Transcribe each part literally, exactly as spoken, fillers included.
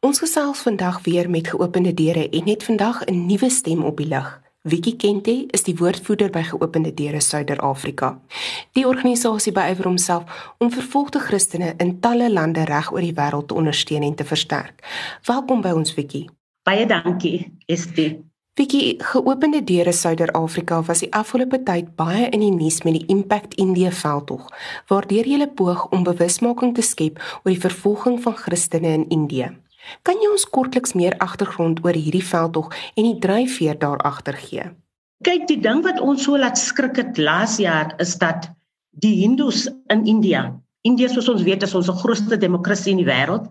Ons gesels vandag weer met Geopende Deure en net vandag 'n nuwe stem op die lig. Vicky Kente is die woordvoerder by Geopende Deure Suider-Afrika. Die organisasie beywer homself om vervolgde Christene in talle lande reg oor die wêreld te ondersteun en te versterk. Welkom by ons, Vicky. Baie dankie, Estie. Vicky, Geopende Deure Suider-Afrika was die afgelope tyd baie in die nuus met die Impact India veldtog, waardeur jy poog om bewusmaking te skep oor die vervolging van Christene in Indië. Kan jy ons kortliks meer agtergrond oor hierdie veldtog en die dryfveer daar agter gee? Kyk, die ding wat ons so laat skrik het laas jaar is dat die Hindus in India, India soos ons weet is ons grootste demokrasie in die wêreld,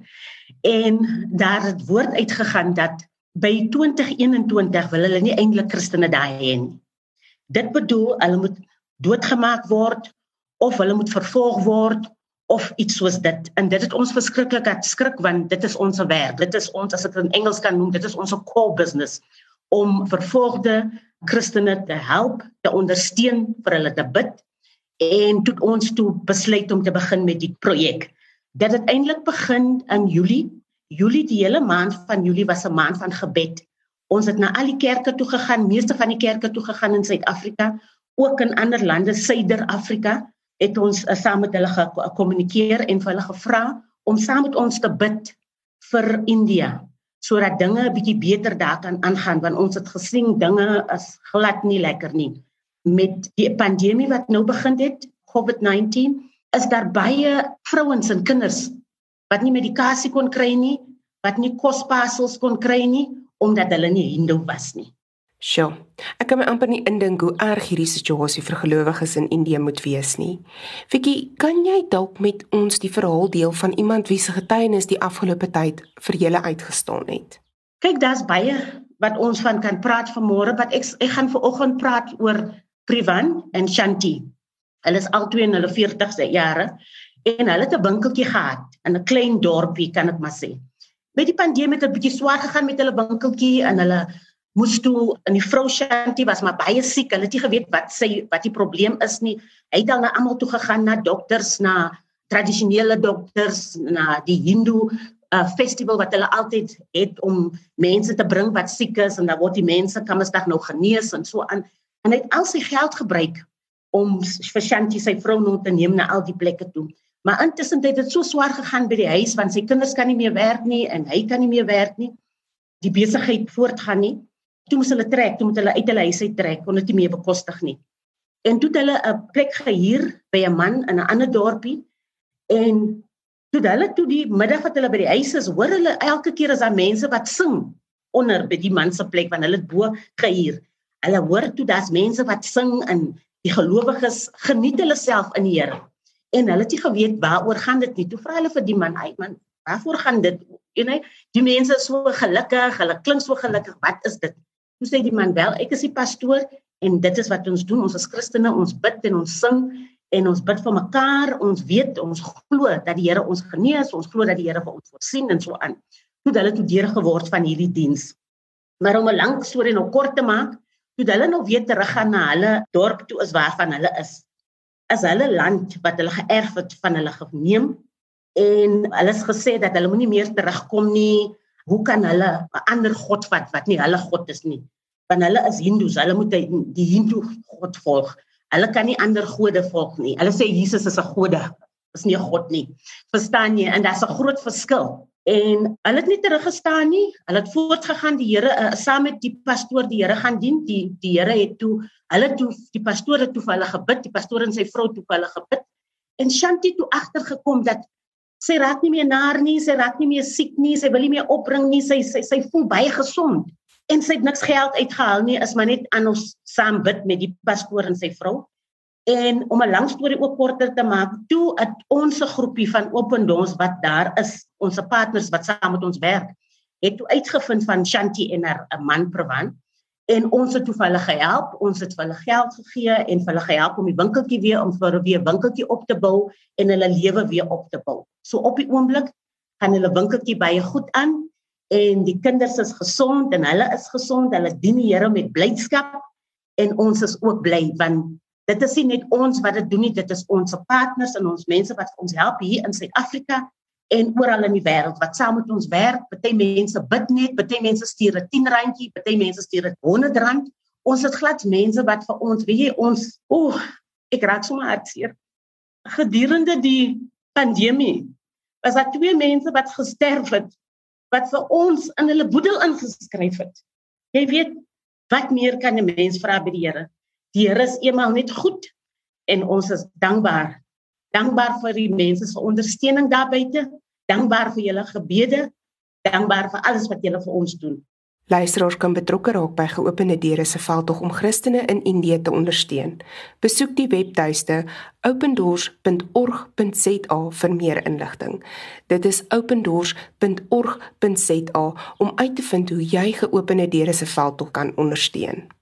en daar het woord uitgegaan dat by twintig eenentwintig wil hulle nie eintlik Christene daar hê nie. Dit bedoel, hulle moet doodgemaak word, of hulle moet vervolg word, of iets soos dit. En dit het ons verskriklik laat skrik, want dit is ons werk. Dit is ons, as ek het in Engels kan noem, dit is ons core business, om vervolgde Christene te help, te ondersteun, vir hulle te bid, en toe ons toe besluit om te begin met die projek. Dit het eintlik begin in Julie. Julie, die hele maand van Julie was 'n maand van gebed. Ons het na al die kerke toe gegaan, meeste van die kerke toe gegaan in Suid-Afrika, ook in ander lande, Suider-Afrika, het ons uh, saam met hulle gekommunikeer en vir hulle gevra om saam met ons te bid vir India, sodat dinge 'n bietjie beter daar kan aangaan, want ons het gesien dinge is glad nie lekker nie. Met die pandemie wat nou begin het, COVID negentien, is daar baie vrouens en kinders wat nie medikasie kon kry nie, wat nie kospasels kon kry nie, omdat hulle nie Hindu was nie. Sjoe, ek kan my amper nie indink hoe erg hierdie situasie vir gelowiges in Indië moet wees nie. Vicky, kan jy dalk met ons die verhaal deel van iemand wie se getuienis die afgelope tyd vir julle uitgestaan het? Kyk, daar's baie wat ons van kan praat vanmôre, wat ek, ek gaan vanoggend praat oor Privan en Shanti. Hulle is albei in hulle veertigste jare, en hulle het 'n winkeltjie gehad, in 'n klein dorpie, kan ek maar sê. Met die pandemie het dit 'n bietjie swaar gegaan met hulle winkeltjie, en hulle moes toe, en die vrou Shanti was maar baie siek, hulle het nie geweet wat sy, wat die probleem is nie. Hy het al na almal toe gegaan, na dokters, na tradisionele dokters, na die Hindu uh, festival wat hulle altyd het om mense te bring wat siek is, en dan word die mense Kersdag nou genees en so aan. En hy het al sy geld gebruik om vir Shanti sy vrou nou te neem na al die plekke toe. Maar intussen het dit so swaar gegaan by die huis, want sy kinders kan nie meer werk nie, en hy kan nie meer werk nie. Die besigheid voortgaan nie. Toe moes hulle trek, toe moet hulle uit hulle huis uit trek, kon dit nie meer bekostig nie. En toe het hulle 'n plek gehuur by 'n man in 'n ander dorpie, en toe hulle toe die middag wat hulle by die huis is, hoor hulle elke keer as daar mense wat sing onder by die man se plek, want hulle het bo gehuur. Hulle hoor toe daar's mense wat sing, en die gelowiges geniet hulle self in die Here. En hulle het nie geweet waaroor gaan dit nie. Toe vra hulle vir die man, "Ai man, waarvoor gaan dit?" En hy, die mense is so gelukkig, hulle klink so gelukkig, wat is dit? Toe sê die man, "Wel, ek is die pastoor, en dit is wat ons doen, ons is Christene, ons bid en ons sing, en ons bid vir mekaar, ons weet, ons glo dat die Here ons genees, ons glo dat die Here vir ons voorsien, en so aan." Toe hulle toe deur geword van hierdie diens. Maar om 'n lang storie nou kort te maak, toe hulle nou weer teruggaan na hulle dorp toe is waarvan hulle is, is hulle land wat hulle geërf het van hulle geneem, en hulle is gesê dat hulle moenie meer terugkom nie. Hoe kan hulle 'n ander god vat wat nie hulle god is nie? Want hulle is Hindus, hulle moet die Hindu god volg. Hulle kan nie ander gode volg nie. Hulle sê Jesus is 'n gode, is nie 'n god nie. Verstaan jy? En daar's 'n groot verskil. En hulle het nie teruggestaan nie. Hulle het voortgegaan, die Here uh, saam met die pastoor die Here gaan dien. Die die Here het toe hulle toe die pastoor het toe vir hulle gebid, die pastoor en sy vrou toe vir hulle gebid. En Shanti toe agtergekom dat sy raak nie meer naar nie, sy raak nie meer siek nie, sy wil nie meer opbring nie, sy sy sy voel baie gesond. En sy het niks geld uitgehaal nie, is maar net aan ons saam bid met die pastoor en sy vrou. En om 'n lang storie ook korter te maak, toe het ons groepie van Open Doors wat daar is, ons partners wat saam met ons werk, het toe uitgevind van Shanti en haar man Pravan, en ons het toe vir hulle gehelp, ons het vir hulle geld gegee en vir hulle gehelp om die winkeltjie weer om vir weer winkeltjie op te bou en hulle lewe weer op te bou. So op die oomblik gaan hulle winkeltjie baie goed aan, en die kinders is gesond en hulle is gesond, hulle dien die Here met blydskap, en ons is ook bly, want dit is nie net ons wat dit doen nie, dit is ons partners en ons mense wat ons help hier in Suid-Afrika en oral in die wêreld wat saam met ons werk. Party mense bid net, party mense stuur 'n tien randjie, party mense stuur 'n honderd rand. Ons het glad mense wat vir ons, weet jy, ons, oeh, ek raak sommer hartseer. Gedurende die pandemie was daar twee mense wat gesterf het, wat vir ons in hulle boedel ingeskryf het. Jy weet, wat meer kan 'n mens vra by die Here? Die Here is eenmaal net goed en ons is dankbaar. Dankbaar vir die mense se ondersteuning daar buite, dankbaar vir julle gebede, dankbaar vir alles wat julle vir ons doen. Luisteraars kan betrokke raak by Geopende Deure se veldtog om Christene in Indië te ondersteun. Besoek die webtuiste open doors punt org punt za vir meer inligting. Dit is open doors punt org punt za om uit te vind hoe jy Geopende Deure se veldtog kan ondersteun.